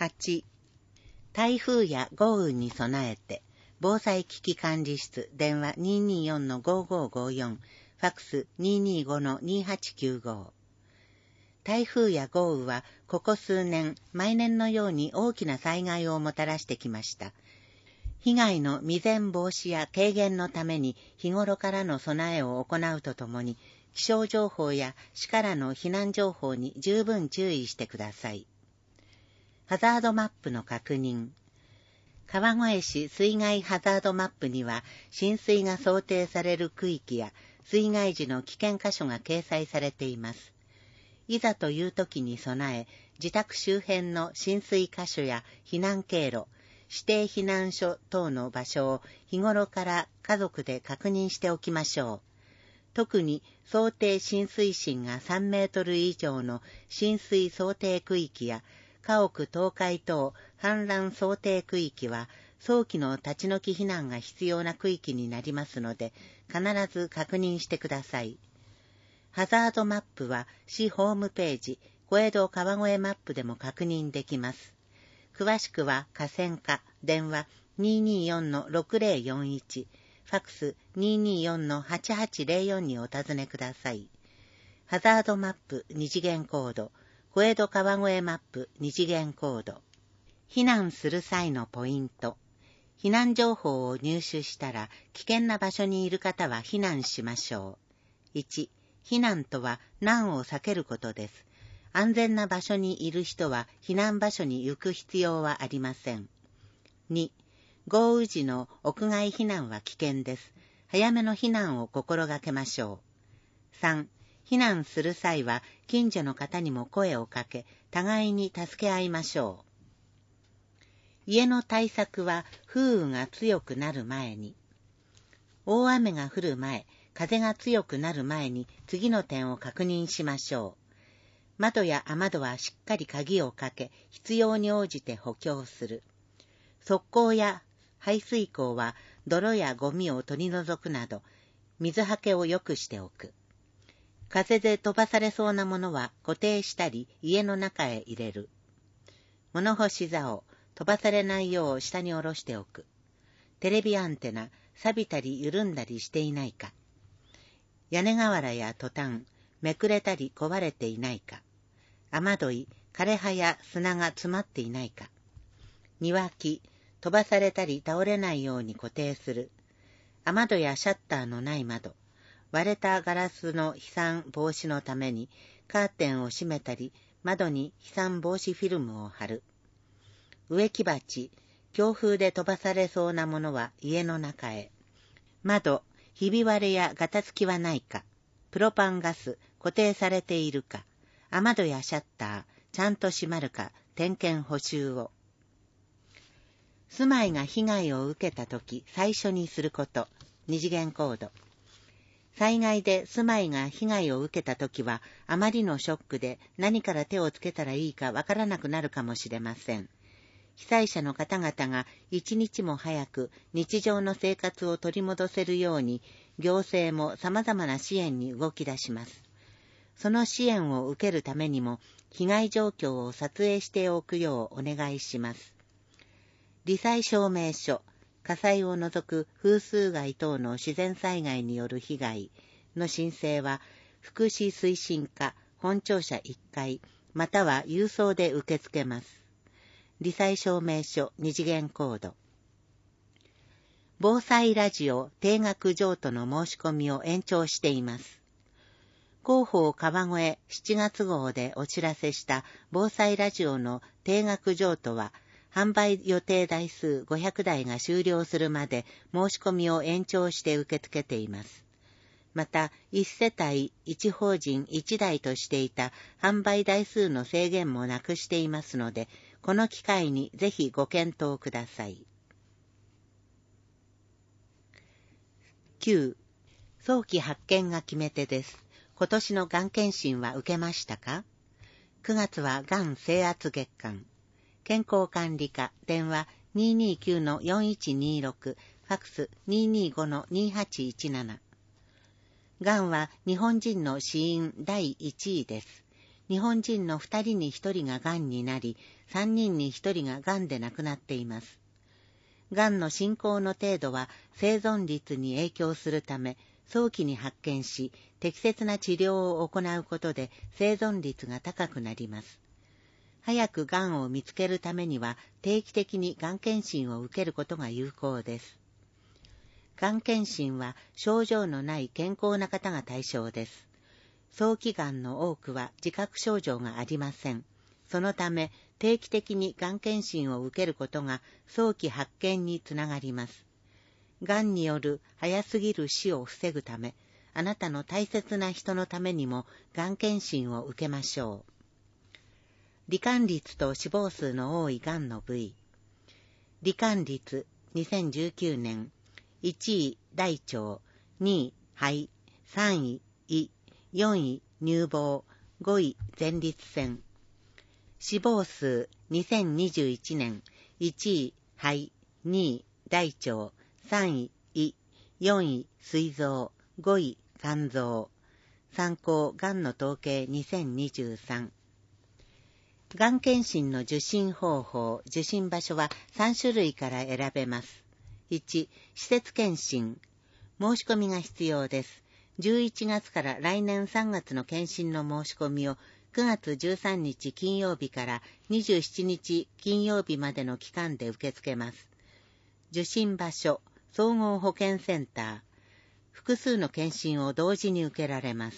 8、台風や豪雨に備えて、防災危機管理室、電話 224-5554、ファックス 225-2895。台風や豪雨はここ数年、毎年のように大きな災害をもたらしてきました。被害の未然防止や軽減のために日頃からの備えを行うとともに、気象情報や市からの避難情報に十分注意してください。ハザードマップの確認。川越市水害ハザードマップには、浸水が想定される区域や水害時の危険箇所が掲載されています。いざという時に備え、自宅周辺の浸水箇所や避難経路、指定避難所等の場所を日頃から家族で確認しておきましょう。特に想定浸水深が3メートル以上の浸水想定区域や家屋倒壊等氾濫想定区域は早期の立ち退き避難が必要な区域になりますので、必ず確認してください。ハザードマップは市ホームページ、小江戸川越マップでも確認できます。詳しくは河川課、電話 224-6041、ファックス 224-8804 にお尋ねください。ハザードマップ2次元コード、小江戸川越マップ2次元コード。避難する際のポイント。避難情報を入手したら、危険な場所にいる方は避難しましょう。1、避難とは難を避けることです。安全な場所にいる人は避難場所に行く必要はありません。2、豪雨時の屋外避難は危険です。早めの避難を心がけましょう。3、避難する際は近所の方にも声をかけ、互いに助け合いましょう。家の対策は風雨が強くなる前に。大雨が降る前、風が強くなる前に次の点を確認しましょう。窓や雨戸はしっかり鍵をかけ、必要に応じて補強する。側溝や排水溝は泥やゴミを取り除くなど、水はけを良くしておく。風で飛ばされそうなものは固定したり家の中へ入れる。物干し竿、飛ばされないよう下に下ろしておく。テレビアンテナ、錆びたり緩んだりしていないか。屋根瓦やトタン、めくれたり壊れていないか。雨どい、枯れ葉や砂が詰まっていないか。庭木、飛ばされたり倒れないように固定する。雨戸やシャッターのない窓、割れたガラスの飛散防止のためにカーテンを閉めたり、窓に飛散防止フィルムを貼る。植木鉢、強風で飛ばされそうなものは家の中へ。窓、ひび割れやガタつきはないか。プロパンガス、固定されているか。雨戸やシャッター、ちゃんと閉まるか、点検補修を。住まいが被害を受けたとき、最初にすること。二次元コード。災害で住まいが被害を受けたときは、あまりのショックで何から手をつけたらいいかわからなくなるかもしれません。被災者の方々が一日も早く日常の生活を取り戻せるように、行政も様々な支援に動き出します。その支援を受けるためにも、被害状況を撮影しておくようお願いします。罹災証明書、火災を除く風水害等の自然災害による被害の申請は、福祉推進課本庁舎1階、または郵送で受け付けます。罹災証明書二次元コード。防災ラジオ定額譲渡の申し込みを延長しています。広報川越7月号でお知らせした防災ラジオの定額譲渡は、販売予定台数500台が終了するまで申し込みを延長して受け付けています。また、1世帯1法人1台としていた販売台数の制限もなくしていますので、この機会にぜひご検討ください。9. 早期発見が決め手です。今年のがん検診は受けましたか？ 9 月はがん征圧月間。健康管理課、電話 229-4126、ファックス 225-2817。がんは日本人の死因第1位です。日本人の2人に1人ががんになり、 3人に1人が癌で亡くなっています。癌の進行の程度は生存率に影響するため、早期に発見し、適切な治療を行うことで生存率が高くなります。早く癌を見つけるためには、定期的に癌検診を受けることが有効です。癌検診は症状のない健康な方が対象です。早期癌の多くは自覚症状がありません。そのため、定期的に癌検診を受けることが早期発見につながります。癌による早すぎる死を防ぐため、あなたの大切な人のためにも癌検診を受けましょう。罹患率と死亡数の多い癌の部位。罹患率2019年、1位大腸、2位肺、3位胃、4位乳房、5位前立腺。死亡数2021年、1位肺、2位大腸、3位胃、4位膵臓、5位肝臓。参考がんの統計2023。がん検診の受診方法、受診場所は3種類から選べます。1、施設検診。申し込みが必要です。11月から来年3月の検診の申し込みを9月13日金曜日から27日金曜日までの期間で受け付けます。受診場所、総合保健センター。複数の検診を同時に受けられます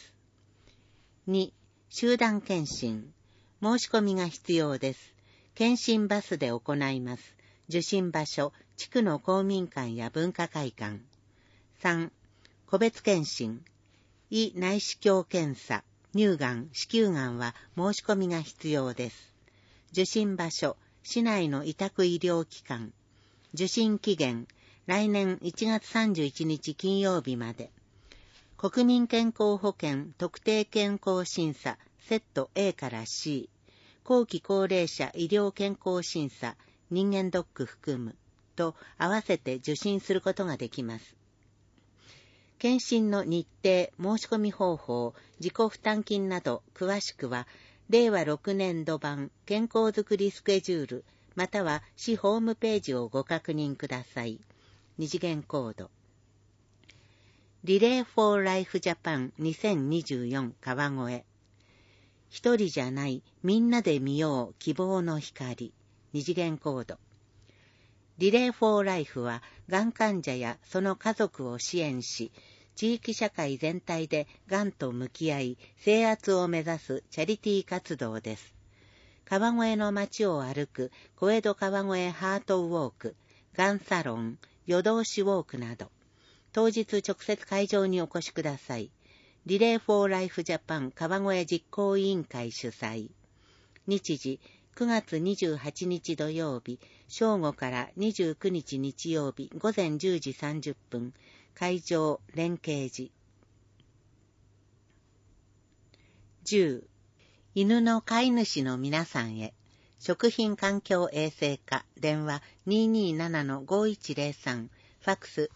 。2、集団検診。申し込みが必要です。検診バスで行います。受診場所、地区の公民館や文化会館。3、個別検診。胃内視鏡検査、乳がん、子宮がんは申し込みが必要です。受診場所、市内の委託医療機関。受診期限、来年1月31日金曜日まで。国民健康保険特定健康審査セット A から C、後期高齢者医療健康審査人間ドック含むと合わせて受診することができます。検診の日程、申し込み方法、自己負担金など詳しくは令和6年度版健康づくりスケジュールまたは市ホームページをご確認ください。二次元コード。リレーフォーライフジャパン2024川越。一人じゃない、みんなで見よう希望の光。二次元コード。リレーフォーライフは、がん患者やその家族を支援し、地域社会全体でがんと向き合い、制圧を目指すチャリティー活動です。川越の街を歩く小江戸川越ハートウォーク、がんサロン、夜通しウォークなど、当日直接会場にお越しください。リレーフォーライフジャパン川越実行委員会主催。日時、9月28日土曜日、正午から29日日曜日午前10時30分、会場連携時。10、犬の飼い主の皆さんへ。食品環境衛生課、電話 227-5103、ファックス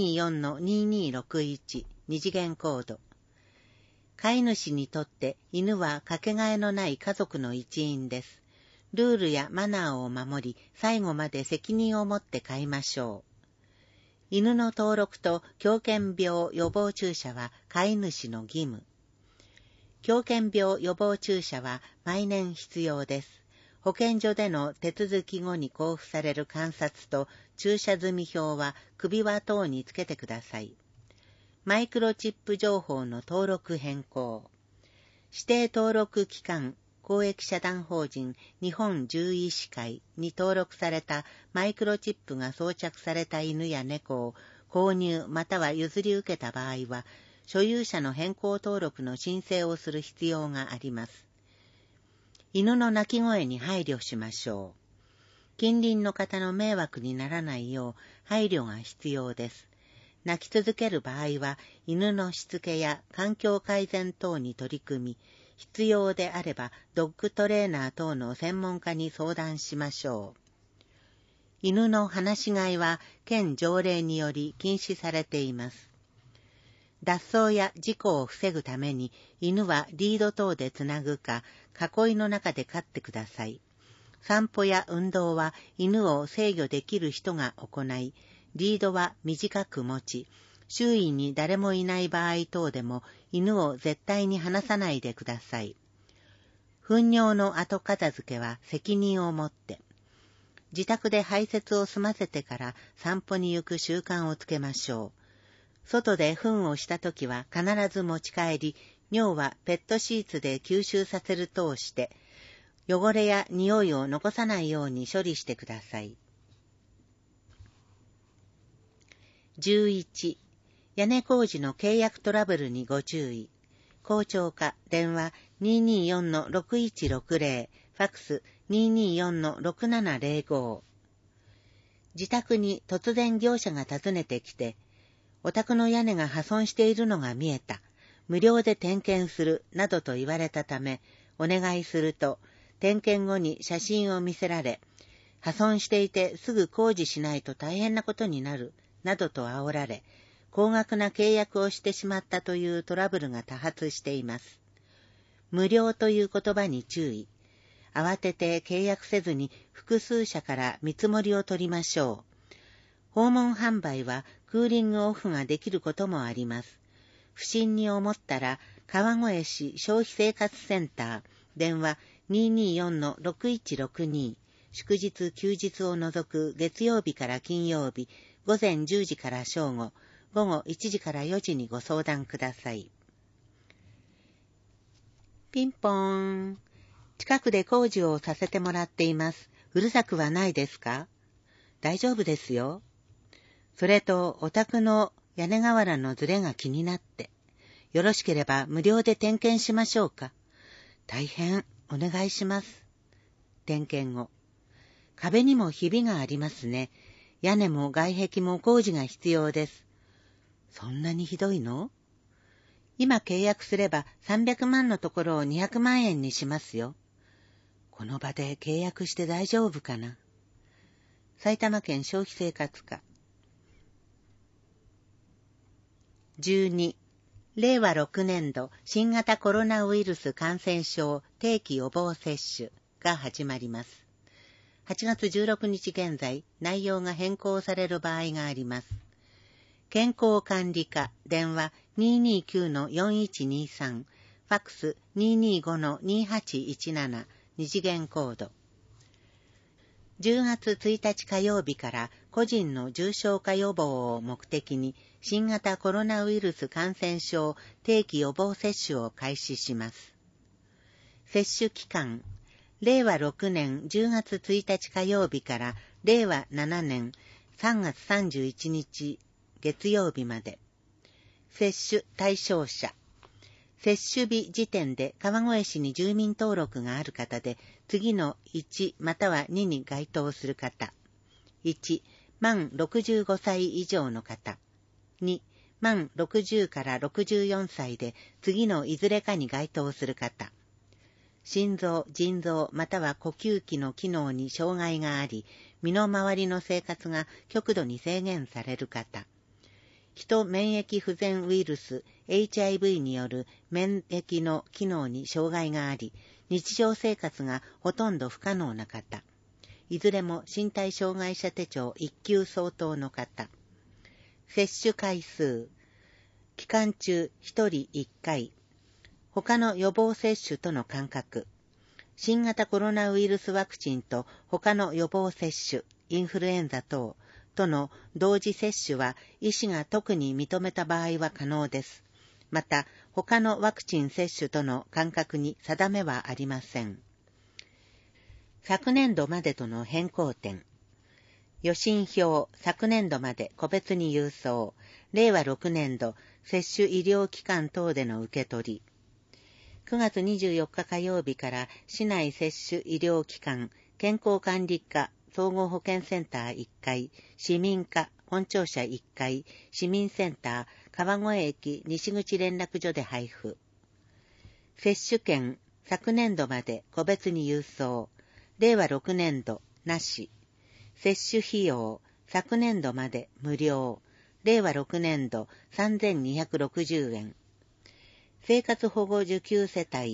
224-2261、二次元コード。飼い主にとって犬はかけがえのない家族の一員です。ルールやマナーを守り、最後まで責任を持って飼いましょう。犬の登録と狂犬病予防注射は飼い主の義務。狂犬病予防注射は毎年必要です。保健所での手続き後に交付される観察と注射済票は首輪等につけてください。マイクロチップ情報の登録変更。指定登録機関公益社団法人日本獣医師会に登録されたマイクロチップが装着された犬や猫を購入または譲り受けた場合は、所有者の変更登録の申請をする必要があります。犬の鳴き声に配慮しましょう。近隣の方の迷惑にならないよう配慮が必要です。鳴き続ける場合は、犬のしつけや環境改善等に取り組み、必要であればドッグトレーナー等の専門家に相談しましょう。犬の放し飼いは県条例により禁止されています。脱走や事故を防ぐために犬はリード等でつなぐか囲いの中で飼ってください。 散歩や運動は犬を制御できる人が行い、リードは短く持ち、周囲に誰もいない場合等でも犬を絶対に離さないでください。糞尿の後片付けは責任を持って、自宅で排泄を済ませてから散歩に行く習慣をつけましょう。外で糞をしたときは必ず持ち帰り、尿はペットシーツで吸収させるとして、汚れや匂いを残さないように処理してください。11. 屋根工事の契約トラブルにご注意。校長課電話 224-6160 ファックス 224-6705。自宅に突然業者が訪ねてきて、お宅の屋根が破損しているのが見えた。無料で点検するなどと言われたため、お願いすると、点検後に写真を見せられ、破損していてすぐ工事しないと大変なことになる、などと煽られ、高額な契約をしてしまったというトラブルが多発しています。無料という言葉に注意。慌てて契約せずに複数社から見積もりを取りましょう。訪問販売はクーリングオフができることもあります。不審に思ったら、川越市消費生活センター、電話 224-6162、祝日休日を除く月曜日から金曜日、午前10時から正午、午後1時から4時にご相談ください。ピンポーン。近くで工事をさせてもらっています。うるさくはないですか？大丈夫ですよ。それと、お宅の屋根瓦のずれが気になって。よろしければ無料で点検しましょうか。大変お願いします。点検後。壁にもひびがありますね。屋根も外壁も工事が必要です。そんなにひどいの？今契約すれば300万のところを200万円にしますよ。この場で契約して大丈夫かな。埼玉県消費生活課。12. 令和6年度新型コロナウイルス感染症定期予防接種が始まります。8月16日現在、内容が変更される場合があります。健康管理課電話 229-4123 ファックス 225-2817 二次元コード。10月1日火曜日から個人の重症化予防を目的に新型コロナウイルス感染症定期予防接種を開始します。接種期間、令和6年10月1日火曜日から令和7年3月31日月曜日まで。接種対象者。接種日時点で川越市に住民登録がある方で、次の1または2に該当する方。1、満65歳以上の方。2、満60から64歳で次のいずれかに該当する方。心臓、腎臓または呼吸器の機能に障害があり、身の回りの生活が極度に制限される方。ヒト免疫不全ウイルス HIV による免疫の機能に障害があり、日常生活がほとんど不可能な方。いずれも身体障害者手帳1級相当の方。接種回数。期間中1人1回。他の予防接種との間隔。新型コロナウイルスワクチンと他の予防接種、インフルエンザ等との同時接種は医師が特に認めた場合は可能です。また、他のワクチン接種との間隔に定めはありません。昨年度までとの変更点。予診票、昨年度まで個別に郵送。令和6年度、接種医療機関等での受け取り。9月24日火曜日から市内接種医療機関、健康管理課、総合保健センター1階、市民課、本庁舎1階、市民センター、川越駅西口連絡所で配布。接種券、昨年度まで個別に郵送。令和6年度、なし。接種費用、昨年度まで無料。令和6年度、3260円。生活保護受給世帯、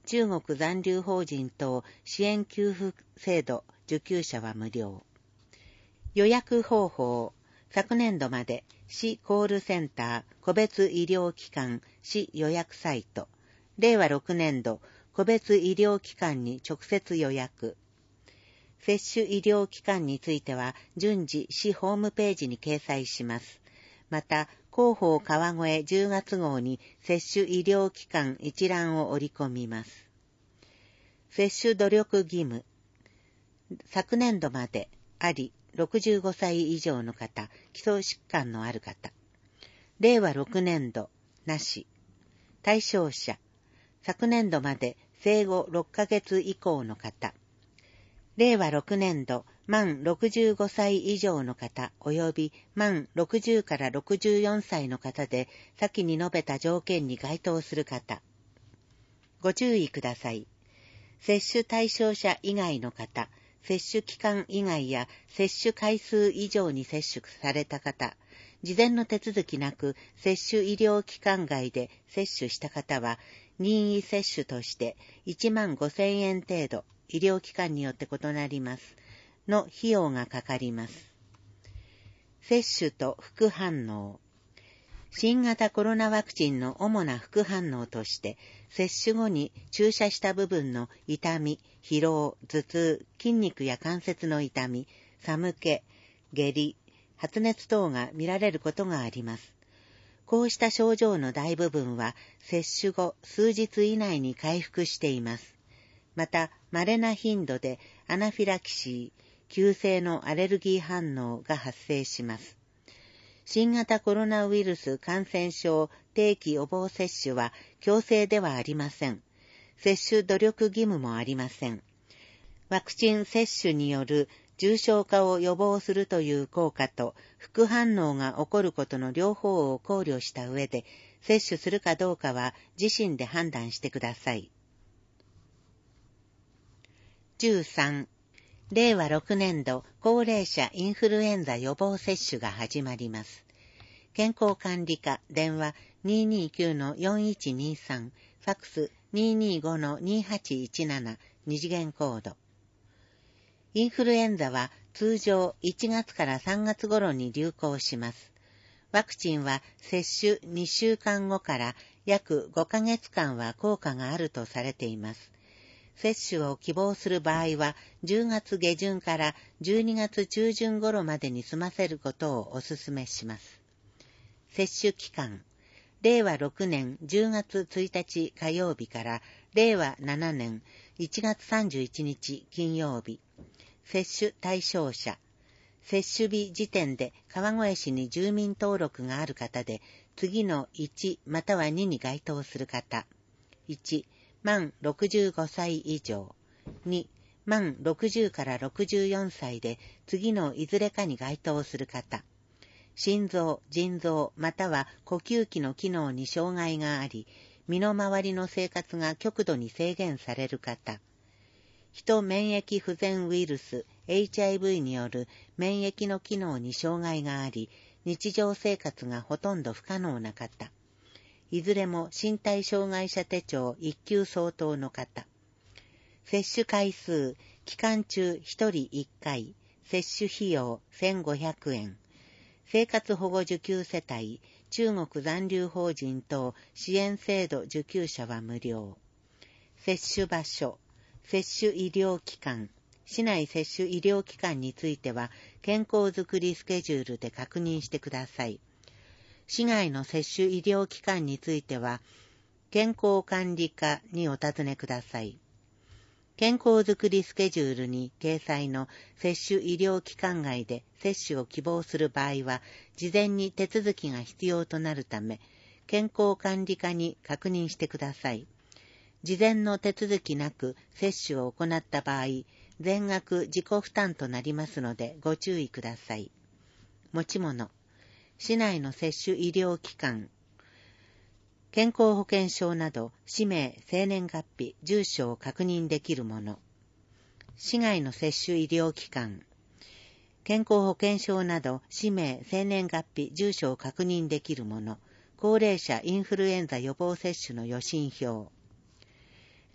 中国残留法人等支援給付制度受給者は無料。予約方法。昨年度まで市コールセンター個別医療機関市予約サイト。令和6年度個別医療機関に直接予約。接種医療機関については順次市ホームページに掲載します。また、広報川越10月号に接種医療機関一覧を織り込みます。接種努力義務。昨年度まであり、65歳以上の方、基礎疾患のある方。令和6年度なし。対象者。昨年度まで生後6ヶ月以降の方。令和6年度満65歳以上の方及び満60から64歳の方で先に述べた条件に該当する方。ご注意ください。接種対象者以外の方、接種期間以外や接種回数以上に接種された方、事前の手続きなく接種医療機関外で接種した方は任意接種として15,000円程度、医療機関によって異なります。の費用がかかります。接種と副反応。新型コロナワクチンの主な副反応として、接種後に注射した部分の痛み、疲労、頭痛、筋肉や関節の痛み、寒気、下痢、発熱等が見られることがあります。こうした症状の大部分は、接種後数日以内に回復しています。また、稀な頻度でアナフィラキシー、急性のアレルギー反応が発生します。新型コロナウイルス感染症定期予防接種は強制ではありません。接種努力義務もありません。ワクチン接種による重症化を予防するという効果と副反応が起こることの両方を考慮した上で、接種するかどうかは自身で判断してください。13. 令和6年度高齢者インフルエンザ予防接種が始まります。健康管理課電話 229-4123 ファックス 225-2817 二次元コード。インフルエンザは通常1月から3月頃に流行します。ワクチンは接種2週間後から約5ヶ月間は効果があるとされています。接種を希望する場合は10月下旬から12月中旬頃までに済ませることをお勧めします。接種期間。令和6年10月1日火曜日から令和7年1月31日金曜日。接種対象者。接種日時点で川越市に住民登録がある方で、次の1または2に該当する方。1、満65歳以上。2、満60から64歳で次のいずれかに該当する方。心臓、腎臓または呼吸器の機能に障害があり、身の回りの生活が極度に制限される方。人免疫不全ウイルス HIV による免疫の機能に障害があり、日常生活がほとんど不可能な方。いずれも身体障害者手帳1級相当の方。接種回数、期間中1人1回、接種費用1500円。生活保護受給世帯、中国残留法人等支援制度受給者は無料。接種場所、接種医療機関、市内接種医療機関については健康づくりスケジュールで確認してください。市外の接種医療機関については、健康管理課にお尋ねください。健康づくりスケジュールに掲載の接種医療機関外で接種を希望する場合は、事前に手続きが必要となるため、健康管理課に確認してください。事前の手続きなく接種を行った場合、全額自己負担となりますのでご注意ください。持ち物。市内の接種医療機関、健康保険証など氏名、生年月日、住所を確認できるもの。市外の接種医療機関、健康保険証など氏名、生年月日、住所を確認できるもの。高齢者インフルエンザ予防接種の予診票。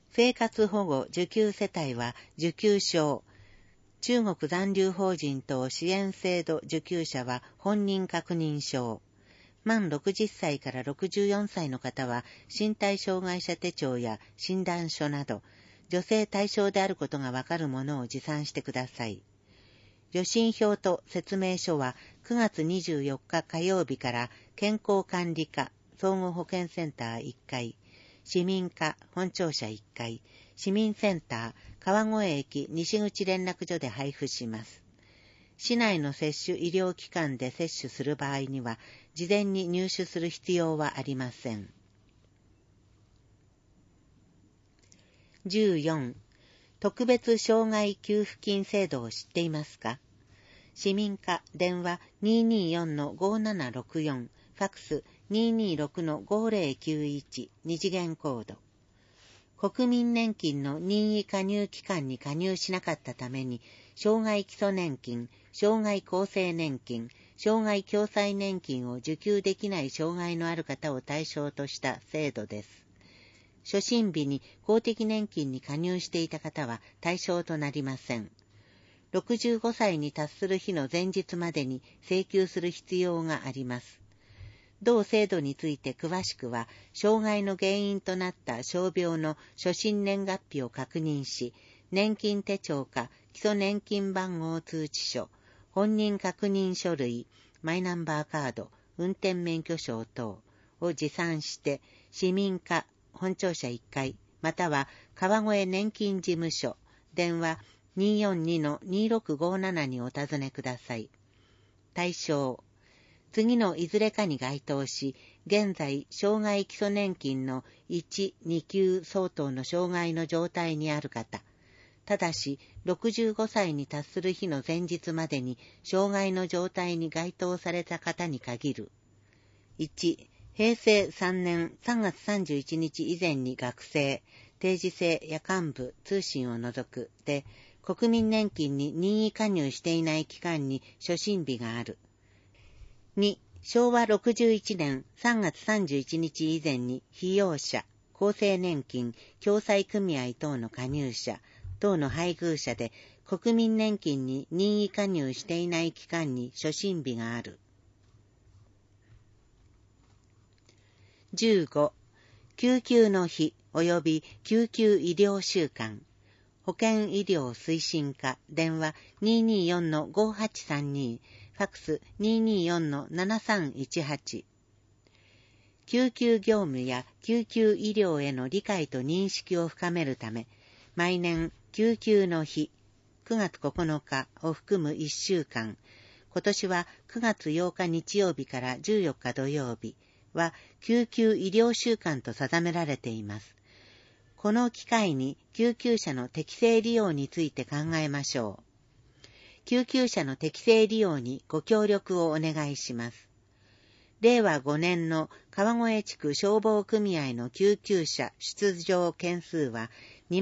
生活保護受給世帯は受給証、中国残留邦人等支援制度受給者は本人確認証、満60歳から64歳の方は身体障害者手帳や診断書など、女性対象であることがわかるものを持参してください。予診票と説明書は9月24日火曜日から健康管理課総合保健センター1階、市民課本庁舎1階、市民センター川越駅西口連絡所で配布します。市内の接種医療機関で接種する場合には、事前に入手する必要はありません。14. 特別障害給付金制度を知っていますか？市民課電話 224-5764 ファクス 226-5091 二次元コード。国民年金の任意加入期間に加入しなかったために、障害基礎年金、障害厚生年金、障害共済年金を受給できない障害のある方を対象とした制度です。初診日に公的年金に加入していた方は対象となりません。65歳に達する日の前日までに請求する必要があります。同制度について詳しくは、障害の原因となった傷病の初診年月日を確認し、年金手帳か基礎年金番号通知書、本人確認書類、マイナンバーカード、運転免許証等を持参して、市民課本庁舎1階、または川越年金事務所、電話 242-2657 にお尋ねください。対象、次のいずれかに該当し、現在、障害基礎年金の1、2級相当の障害の状態にある方、ただし、65歳に達する日の前日までに、障害の状態に該当された方に限る。1、平成3年3月31日以前に学生、定時制夜間部通信を除くで、国民年金に任意加入していない期間に初診日がある。2、昭和61年3月31日以前に被用者、厚生年金、共済組合等の加入者、等の配偶者で国民年金に任意加入していない期間に初診日がある。15. 救急の日及び救急医療週間。保健医療推進課電話 224-5832 ファクス 224-7318。救急業務や救急医療への理解と認識を深めるため、毎年救急の日9月9日を含む1週間、今年は9月8日日曜日から14日土曜日は救急医療週間と定められています。この機会に救急車の適正利用について考えましょう。救急車の適正利用にご協力をお願いします。令和5年の川越地区消防組合の救急車出場件数は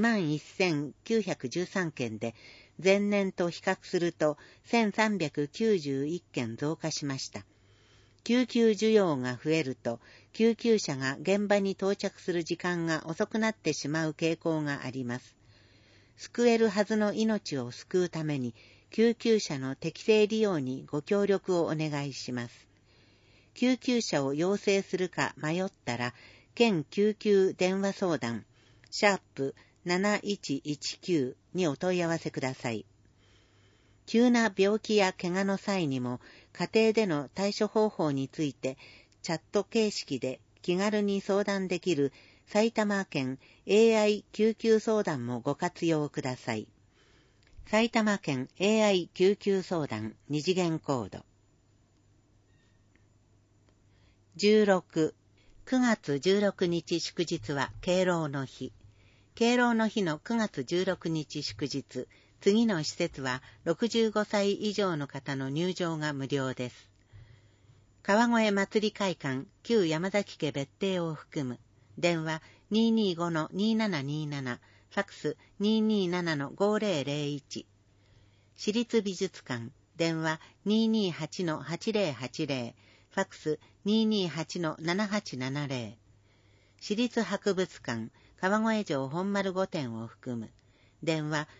21,913 件で、前年と比較すると1,391件増加しました。救急需要が増えると、救急車が現場に到着する時間が遅くなってしまう傾向があります。救えるはずの命を救うために、救急車の適正利用にご協力をお願いします。救急車を要請するか迷ったら、県救急電話相談、#7119 にお問い合わせください。急な病気や怪我の際にも、家庭での対処方法について、チャット形式で気軽に相談できる埼玉県 AI 救急相談もご活用ください。埼玉県 AI 救急相談二次元コード。16、9月16日祝日は敬老の日。敬老の日の9月16日祝日、次の施設は65歳以上の方の入場が無料です。川越祭り会館旧山崎家別邸を含む電話 225-2727 ファクス 227-5001。市立美術館電話 228-8080 ファクス 228-7870。市立博物館川越城本丸5店を含む。電話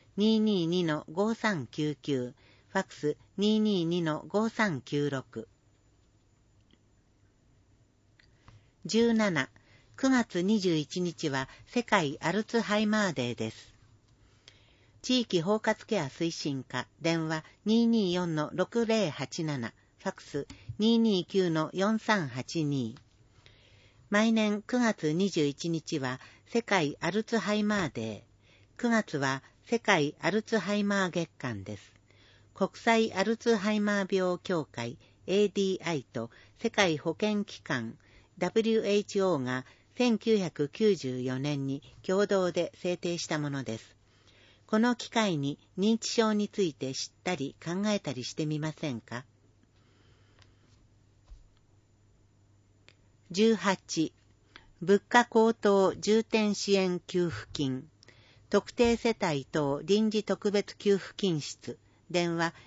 222-5399、ファックス 222-5396。17、9月21日は世界アルツハイマーデーです。地域包括ケア推進課、電話 224-6087、ファックス 229-4382。毎年9月21日は世界アルツハイマーデー。9月は世界アルツハイマー月間です。国際アルツハイマー病協会 ADI と世界保健機関 WHO が1994年に共同で制定したものです。この機会に認知症について知ったり考えたりしてみませんか？ 18、物価高騰重点支援給付金。特定世帯等臨時特別給付金室。電話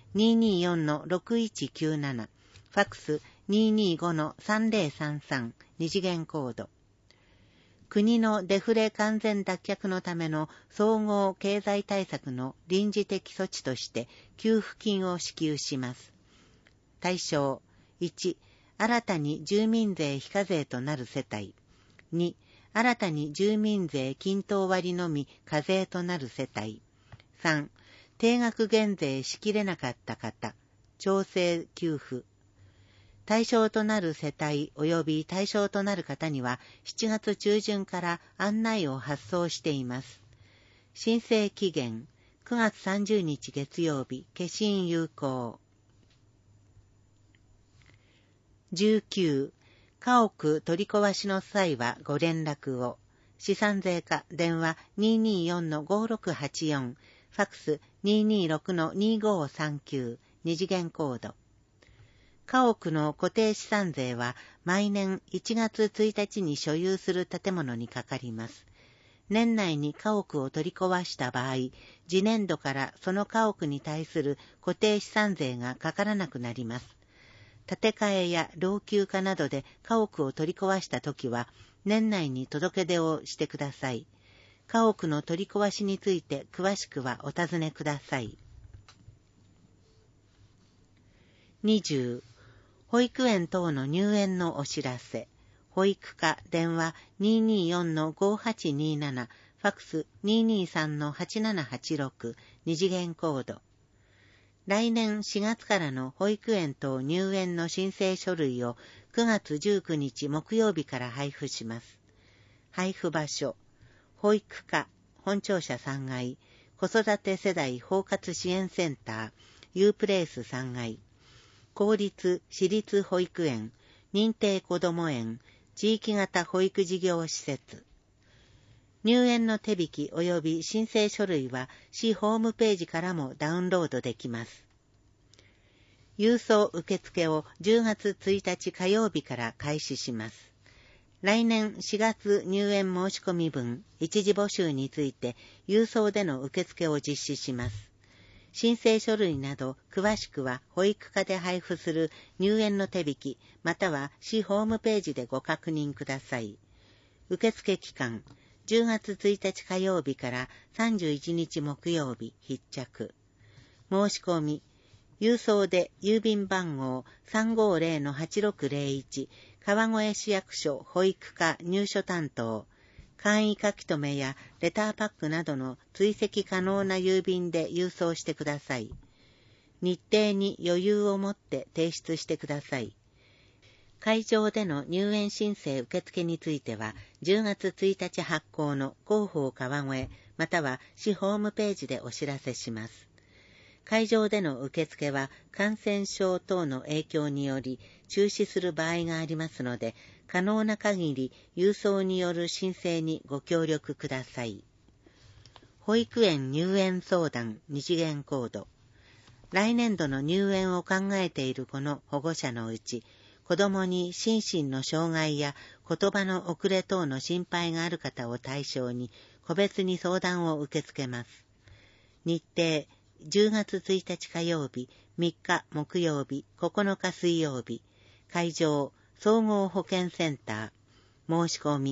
224-6197。ファックス 225-3033。二次元コード。国のデフレ完全脱却のための総合経済対策の臨時的措置として給付金を支給します。対象1、新たに住民税非課税となる世帯。2、新たに住民税均等割のみ課税となる世帯。3、定額減税しきれなかった方、調整給付。対象となる世帯及び対象となる方には7月中旬から案内を発送しています。申請期限9月30日月曜日、消印有効。19、家屋取り壊しの際はご連絡を。資産税課電話 224-5684、ファックス 226-2539、二次元コード。家屋の固定資産税は毎年1月1日に所有する建物にかかります。年内に家屋を取り壊した場合、次年度からその家屋に対する固定資産税がかからなくなります。建て替えや老朽化などで家屋を取り壊したときは、年内に届け出をしてください。家屋の取り壊しについて詳しくはお尋ねください。20、保育園等の入園のお知らせ。保育課電話 224-5827、ファックス 223-8786、二次元コード。来年4月からの保育園等入園の申請書類を9月19日木曜日から配布します。配布場所、保育課、本庁舎3階、子育て世代包括支援センター、Uプレイス3階、公立、私立保育園、認定こども園、地域型保育事業施設。入園の手引き及び申請書類は市ホームページからもダウンロードできます。郵送受付を10月1日火曜日から開始します。来年4月入園申し込み分、一時募集について郵送での受付を実施します。申請書類など詳しくは保育課で配布する入園の手引きまたは市ホームページでご確認ください。受付期間10月1日火曜日から31日木曜日必着。申し込み郵送で郵便番号 350-8601 川越市役所保育課入所担当。簡易書き留めやレターパックなどの追跡可能な郵便で郵送してください。日程に余裕を持って提出してください。会場での入園申請受付については10月1日発行の広報川越または市ホームページでお知らせします。会場での受付は感染症等の影響により中止する場合がありますので、可能な限り郵送による申請にご協力ください。保育園入園相談二次元コード。来年度の入園を考えているこの保護者のうち、子どもに心身の障害や言葉の遅れ等の心配がある方を対象に個別に相談を受け付けます。日程10月1日火曜日、3日木曜日、9日水曜日。会場総合保健センター。申し込み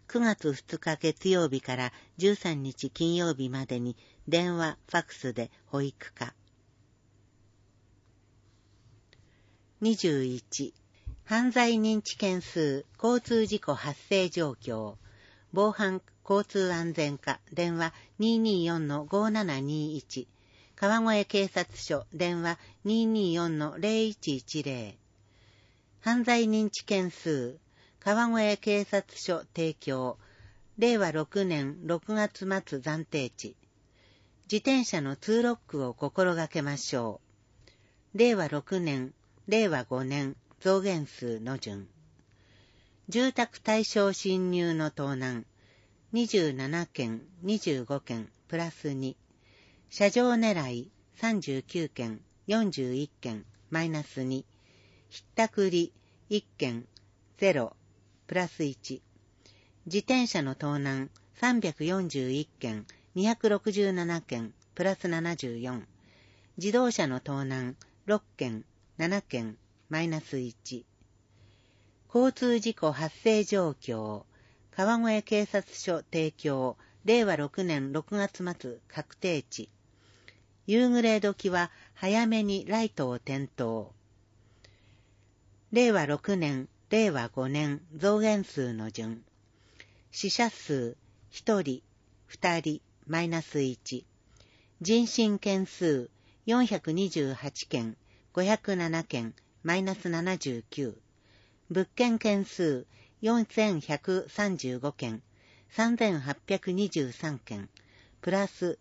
9月2日月曜日から13日金曜日までに電話、ファクスで保育課。21、犯罪認知件数、交通事故発生状況、防犯交通安全課、電話 224-5721、川越警察署、電話 224-0110、犯罪認知件数、川越警察署提供、令和6年6月末暫定値。自転車のツーロックを心がけましょう。令和6年、令和5年、増減数の順。住宅対象侵入の盗難、27件、25件、プラス2。車上狙い、39件、41件、マイナス2。ひったくり、1件、0、プラス1。自転車の盗難、341件、267件、プラス74。自動車の盗難、6件、7件、マイナス1。交通事故発生状況、川越警察署提供、令和6年6月末確定値。夕暮れ時は早めにライトを点灯。令和6年、令和5年増減数の順。死者数、1人、2人、マイナス1。人身件数、428件、507件、マイナス79。物件件数、4135件、3823件、プラス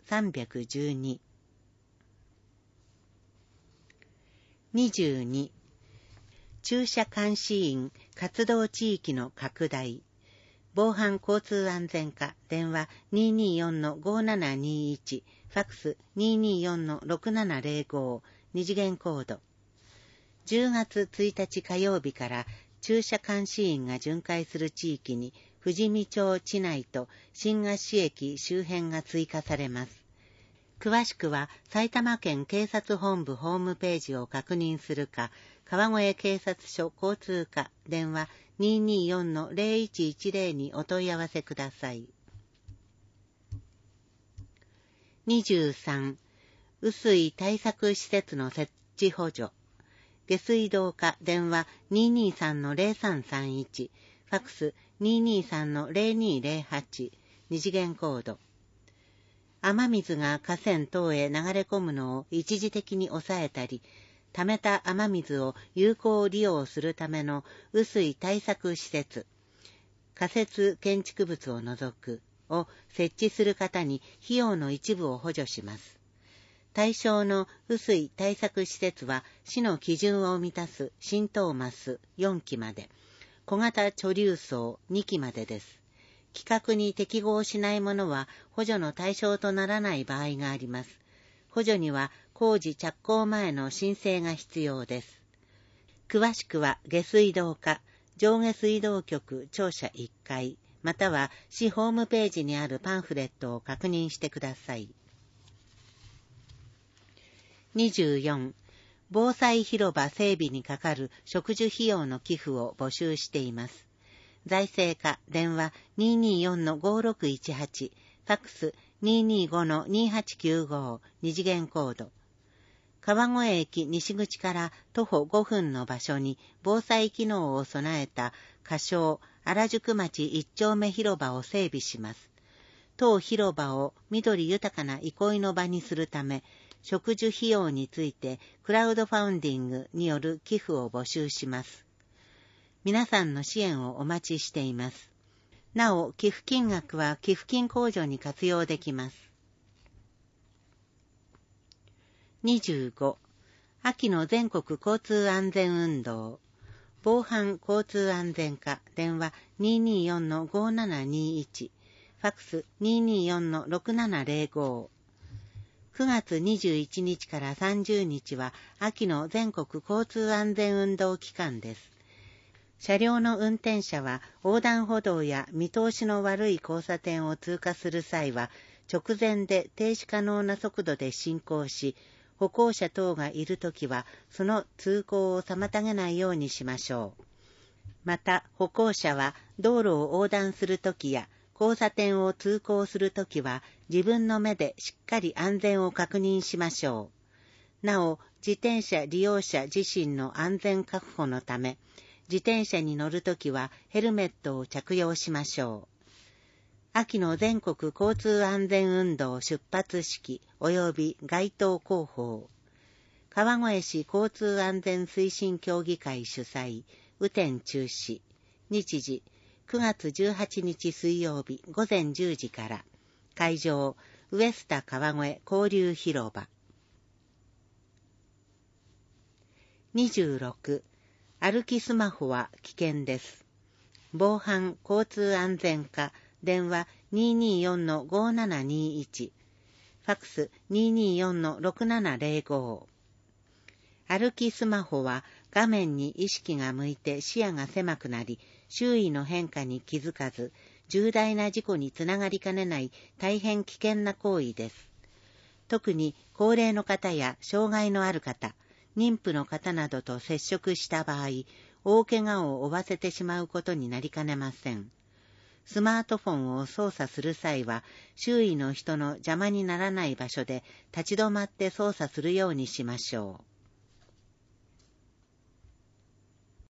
312。22、駐車監視員活動地域の拡大。防犯交通安全課、電話 224-5721、ファクス 224-6705、二次元コード。10月1日火曜日から駐車監視員が巡回する地域に富士見町地内と新河岸駅周辺が追加されます。詳しくは埼玉県警察本部ホームページを確認するか、川越警察署交通課、電話 224-0110 にお問い合わせください。23、雨水対策施設の設置補助。下水道課、電話 223-0331、ファクス 223-0208、二次元コード。雨水が河川等へ流れ込むのを一時的に抑えたり、溜めた雨水を有効利用するための雨水対策施設、仮設建築物を除くを設置する方に費用の一部を補助します。対象の雨水対策施設は市の基準を満たす浸透マス4基まで、小型貯留槽2基までです。規格に適合しないものは補助の対象とならない場合があります。補助には工事着工前の申請が必要です。詳しくは下水道課、上下水道局庁舎1階、または市ホームページにあるパンフレットを確認してください。24、防災広場整備にかかる植樹費用の寄付を募集しています。財政課、電話 224-5618、ファックス 225-2895、二次元コード。川越駅西口から徒歩5分の場所に防災機能を備えた仮称原宿町一丁目広場を整備します。当広場を緑豊かな憩いの場にするため、植樹費用についてクラウドファウンディングによる寄付を募集します。皆さんの支援をお待ちしています。なお、寄付金額は寄付金控除に活用できます。25、秋の全国交通安全運動。防犯交通安全課、電話 224-5721、ファックス 224-6705。9月21日から30日は秋の全国交通安全運動期間です。車両の運転者は横断歩道や見通しの悪い交差点を通過する際は直前で停止可能な速度で進行し、歩行者等がいるときはその通行を妨げないようにしましょう。 また、歩行者は道路を横断するときや交差点を通行するときは自分の目でしっかり安全を確認しましょう。なお、自転車利用者自身の安全確保のため、自転車に乗るときはヘルメットを着用しましょう。秋の全国交通安全運動出発式及び街頭広報。川越市交通安全推進協議会主催、雨天中止。日時、9月18日水曜日午前10時から。会場、ウエスタ川越交流広場。26. 歩きスマホは危険です。防犯交通安全課電話 224-5721 ファクス 224-6705。 歩きスマホは画面に意識が向いて視野が狭くなり、周囲の変化に気づかず重大な事故につながりかねない大変危険な行為です。特に高齢の方や障害のある方、妊婦の方などと接触した場合、大怪我を負わせてしまうことになりかねません。スマートフォンを操作する際は、周囲の人の邪魔にならない場所で立ち止まって操作するようにしましょう。